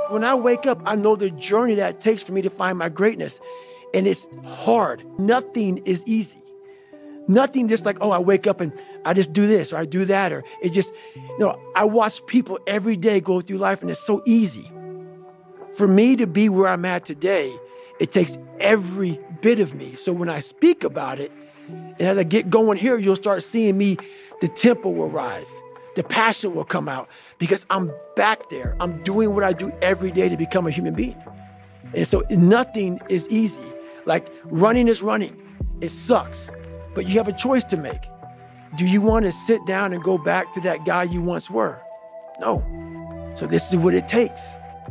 When I wake up, I know the journey that it takes for me to find my greatness. And it's hard. Nothing is easy. Nothing just like, oh, I wake up and I just do this or I do that. Or it just, I watch people every day go through life and it's so easy. For me to be where I'm at today, it takes every bit of me. So when I speak about it, and as I get going here, you'll start seeing me, the tempo will rise. The passion will come out because I'm back there. I'm doing what I do every day to become a human being. And so nothing is easy. Like running is running. It sucks, but you have a choice to make. Do you want to sit down and go back to that guy you once were? No. So this is what it takes.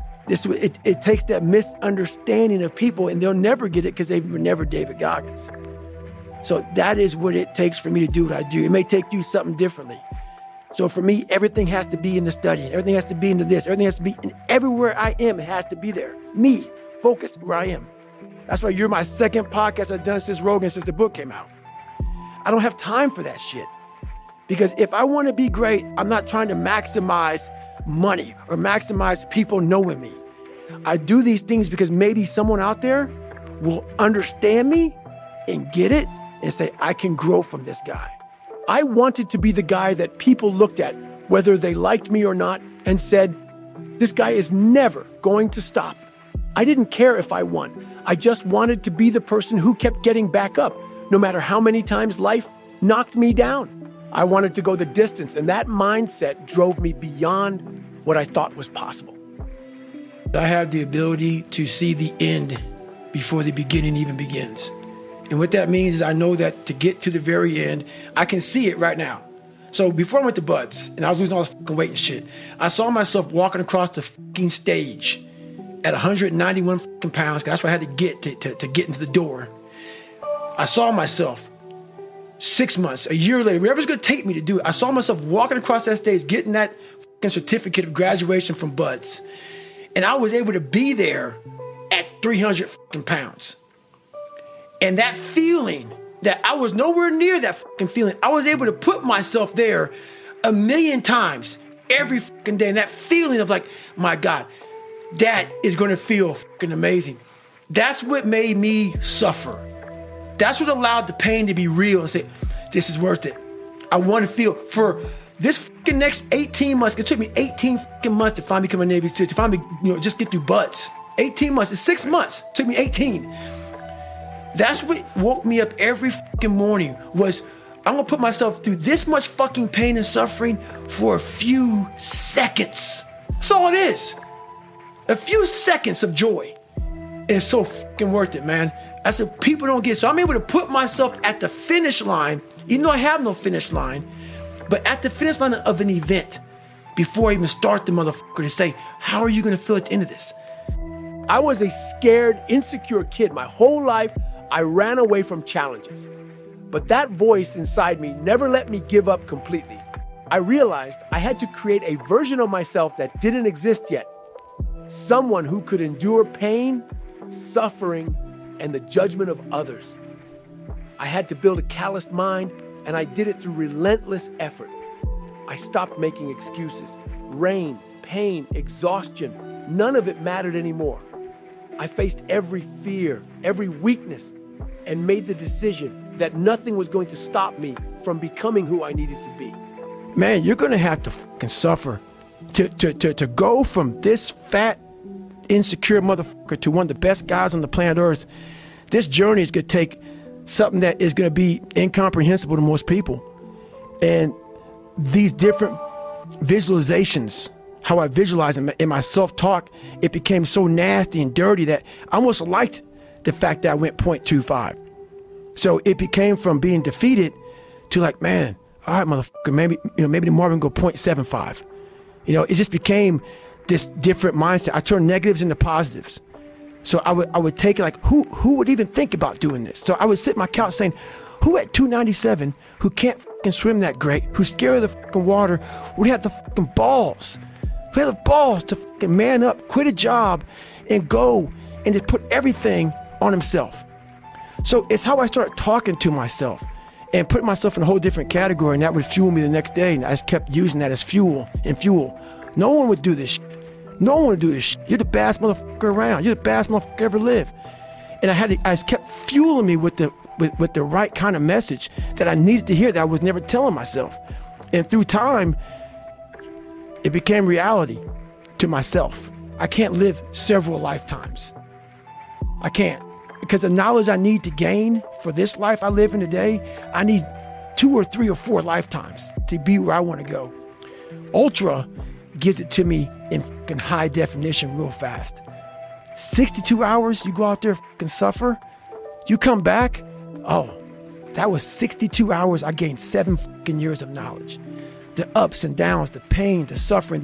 It takes that misunderstanding of people, and they'll never get it because they were never David Goggins. So that is what it takes for me to do what I do. It may take you something differently. So for me, everything has to be in the study. Everything has to be into this. Everything has to be in everywhere I am. It has to be there. Me, focused where I am. That's why you're my second podcast I've done since the book came out. I don't have time for that shit. Because if I want to be great, I'm not trying to maximize money or maximize people knowing me. I do these things because maybe someone out there will understand me and get it and say, I can grow from this guy. I wanted to be the guy that people looked at, whether they liked me or not, and said, this guy is never going to stop. I didn't care if I won. I just wanted to be the person who kept getting back up, no matter how many times life knocked me down. I wanted to go the distance, and that mindset drove me beyond what I thought was possible. I have the ability to see the end before the beginning even begins. And what that means is I know that to get to the very end, I can see it right now. So before I went to Buds, and I was losing all this fucking weight and shit, I saw myself walking across the fucking stage at 191 fucking pounds, because that's what I had to get to get into the door. I saw myself 6 months, a year later, whatever's going to take me to do it, I saw myself walking across that stage, getting that fucking certificate of graduation from Buds. And I was able to be there at 300 fucking pounds. And that feeling that I was nowhere near that fucking feeling, I was able to put myself there 1,000,000 times every fucking day. And that feeling of like, my God, that is going to feel fucking amazing. That's what made me suffer. That's what allowed the pain to be real and say, this is worth it. I want to feel for this fucking next 18 months. It took me 18 fucking months to finally become a Navy SEAL, to finally, just get through Buds. 18 months. It's 6 months. It took me 18. That's what woke me up every fucking morning was, I'm going to put myself through this much fucking pain and suffering for a few seconds. That's all it is. A few seconds of joy. And it's so fucking worth it, man. That's what people don't get. So I'm able to put myself at the finish line, even though I have no finish line, but at the finish line of an event before I even start the motherfucker to say, how are you going to feel at the end of this? I was a scared, insecure kid. My whole life, I ran away from challenges. But that voice inside me never let me give up completely. I realized I had to create a version of myself that didn't exist yet. Someone who could endure pain, suffering, and the judgment of others. I had to build a calloused mind, and I did it through relentless effort. I stopped making excuses. Rain, pain, exhaustion, none of it mattered anymore. I faced every fear, every weakness, and made the decision that nothing was going to stop me from becoming who I needed to be. Man, you're going to have to fucking suffer to go from this fat, insecure motherfucker to one of the best guys on the planet Earth. This journey is going to take something that is going to be incomprehensible to most people. And these different visualizations, how I visualize in my self-talk, it became so nasty and dirty that I almost liked the fact that I went 0.25. So it became from being defeated to like, man, all right, motherfucker, maybe tomorrow we can go 0.75. It just became this different mindset. I turned negatives into positives. So I would take it like, who would even think about doing this? So I would sit on my couch saying, who at 297, who can't fucking swim that great, who's scared of the fucking water, would have the fucking balls? Who had the balls to fucking man up, quit a job, and go and to put everything on himself? So it's how I started talking to myself and putting myself in a whole different category, and that would fuel me the next day. And I just kept using that as fuel. No one would do this shit. No one would do this shit. You're the baddest motherfucker around. You're the baddest motherfucker ever lived. And I kept fueling me with the right kind of message that I needed to hear that I was never telling myself. And through time, it became reality to myself. I can't live several lifetimes. I can't. Because the knowledge I need to gain for this life I live in today, I need 2 or 3 or 4 lifetimes to be where I want to go. Ultra gives it to me in fucking high definition real fast. 62 hours, you go out there and suffer. You come back, oh, that was 62 hours. I gained 7 fucking years of knowledge. The ups and downs, the pain, the suffering,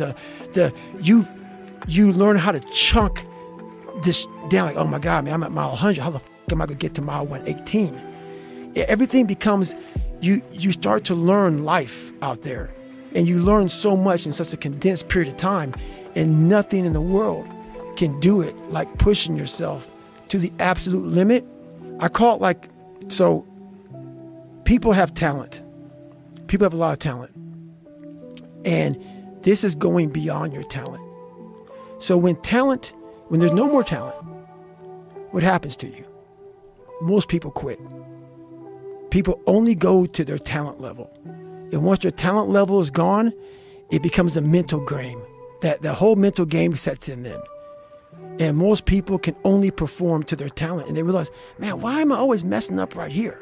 you learn how to chunk this down. Like, oh my God, man, I'm at mile 100. How the fuck am I gonna get to mile 118? Everything becomes, you start to learn life out there. And you learn so much in such a condensed period of time, and nothing in the world can do it like pushing yourself to the absolute limit. I call it so people have talent. People have a lot of talent. And this is going beyond your talent. So when there's no more talent, what happens to you? Most people quit. People only go to their talent level. And once their talent level is gone, it becomes a mental game. That the whole mental game sets in then. And most people can only perform to their talent. And they realize, man, why am I always messing up right here?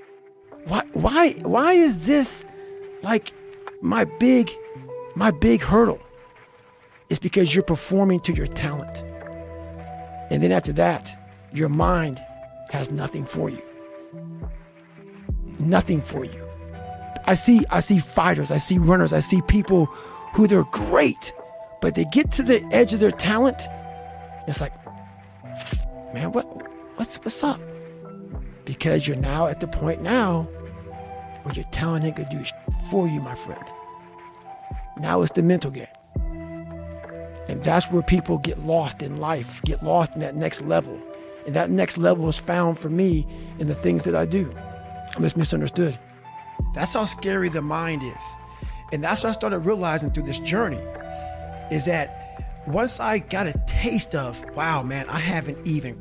Why is this like my big hurdle? It's because you're performing to your talent. And then after that, your mind has nothing for you. Nothing for you. I see fighters, I see runners, I see people who they're great, but they get to the edge of their talent. It's like, man, what's up? Because you're now at the point now where your talent ain't gonna do shit for you, my friend. Now it's the mental game. And that's where people get lost in life, get lost in that next level. And that next level is found for me in the things that I do. I'm just misunderstood. That's how scary the mind is. And that's what I started realizing through this journey, is that once I got a taste of, wow, man, I haven't even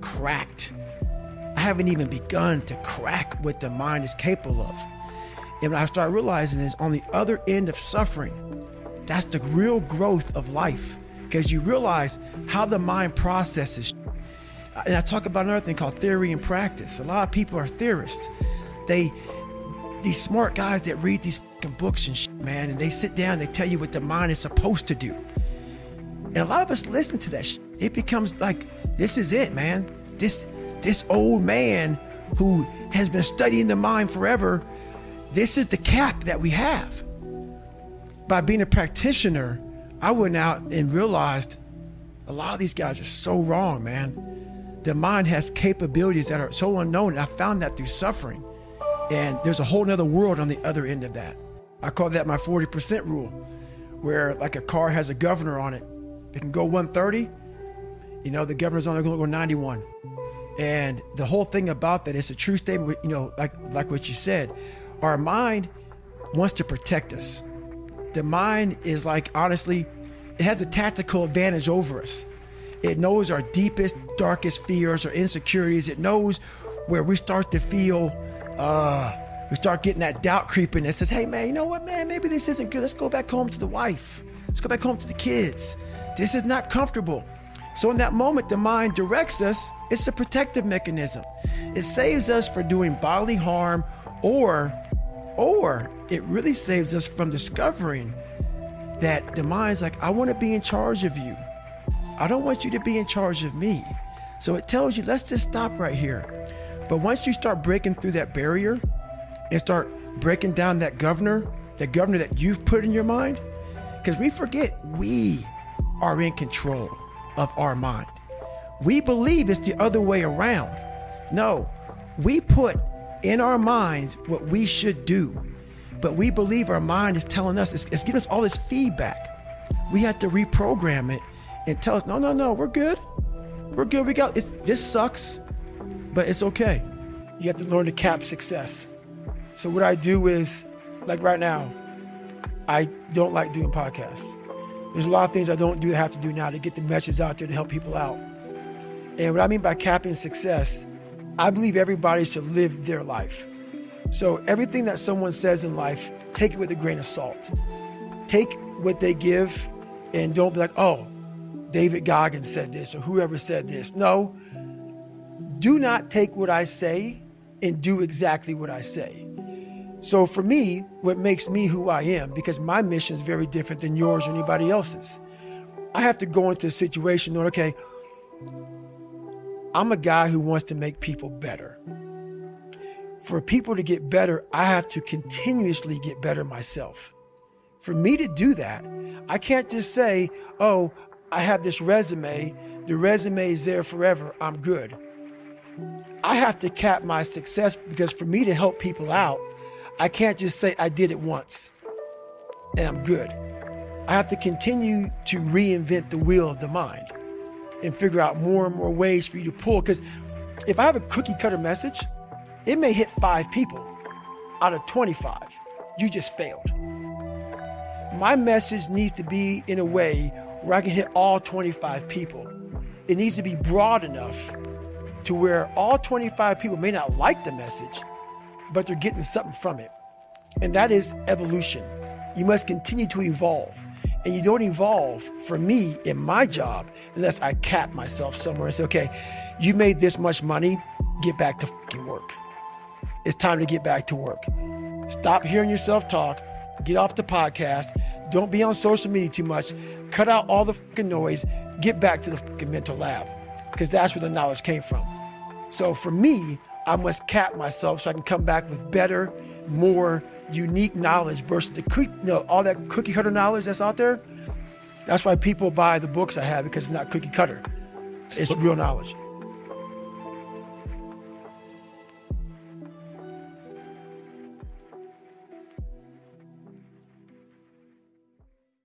begun to crack what the mind is capable of. And what I started realizing is on the other end of suffering, that's the real growth of life, because you realize how the mind processes. And I talk about another thing called theory and practice. A lot of people are theorists. These smart guys that read these fucking books and shit, man, and they sit down, they tell you what the mind is supposed to do. And a lot of us listen to that shit. It becomes like, this is it, man. This old man who has been studying the mind forever, this is the cap that we have. By being a practitioner, I went out and realized a lot of these guys are so wrong, man. The mind has capabilities that are so unknown, and I found that through suffering. And there's a whole nother world on the other end of that. I call that my 40% rule, where like a car has a governor on it. It can go 130, the governor's only going to go 91. And the whole thing about that is a true statement, like what you said. Our mind wants to protect us. The mind is like, honestly, it has a tactical advantage over us. It knows our deepest, darkest fears or insecurities. It knows where we start to feel, we start getting that doubt creeping that says, hey man, you know what, man, maybe this isn't good. Let's go back home to the wife. Let's go back home to the kids. This is not comfortable. So in that moment, the mind directs us. It's a protective mechanism. It saves us from doing bodily harm, or it really saves us from discovering that the mind's like, I want to be in charge of you. I don't want you to be in charge of me. So it tells you, let's just stop right here. But once you start breaking through that barrier and start breaking down that governor that you've put in your mind, because we forget we are in control of our mind. We believe it's the other way around. No, we put in our minds what we should do, but we believe our mind is telling us, it's giving us all this feedback. We have to reprogram it and tell us, no, we're good. We're good. This sucks, but it's okay. You have to learn to cap success. So what I do is, like right now, I don't like doing podcasts. There's a lot of things I don't do that I have to do now to get the message out there to help people out. And what I mean by capping success, I believe everybody should live their life. So everything that someone says in life, take it with a grain of salt. Take what they give and don't be like, oh, David Goggins said this or whoever said this. No, do not take what I say and do exactly what I say. So for me, what makes me who I am, because my mission is very different than yours or anybody else's. I have to go into a situation knowing, okay, I'm a guy who wants to make people better. For people to get better, I have to continuously get better myself. For me to do that, I can't just say, oh, I have this resume. The resume is there forever. I'm good. I have to cap my success because for me to help people out, I can't just say I did it once and I'm good. I have to continue to reinvent the wheel of the mind and figure out more and more ways for you to pull. Because if I have a cookie cutter message, it may hit 5 people out of 25. You just failed. My message needs to be in a way where I can hit all 25 people. It needs to be broad enough to where all 25 people may not like the message, but they're getting something from it. And that is evolution. You must continue to evolve. And you don't evolve, for me, in my job, unless I cap myself somewhere and say, okay, you made this much money, get back to fucking work. It's time to get back to work. Stop hearing yourself talk. Get off the podcast. Don't be on social media too much. Cut out all the fucking noise. Get back to the fucking mental lab, because that's where the knowledge came from. So for me, I must cap myself so I can come back with better, more unique knowledge versus all that cookie cutter knowledge that's out there. That's why people buy the books I have, because it's not cookie cutter. It's real knowledge.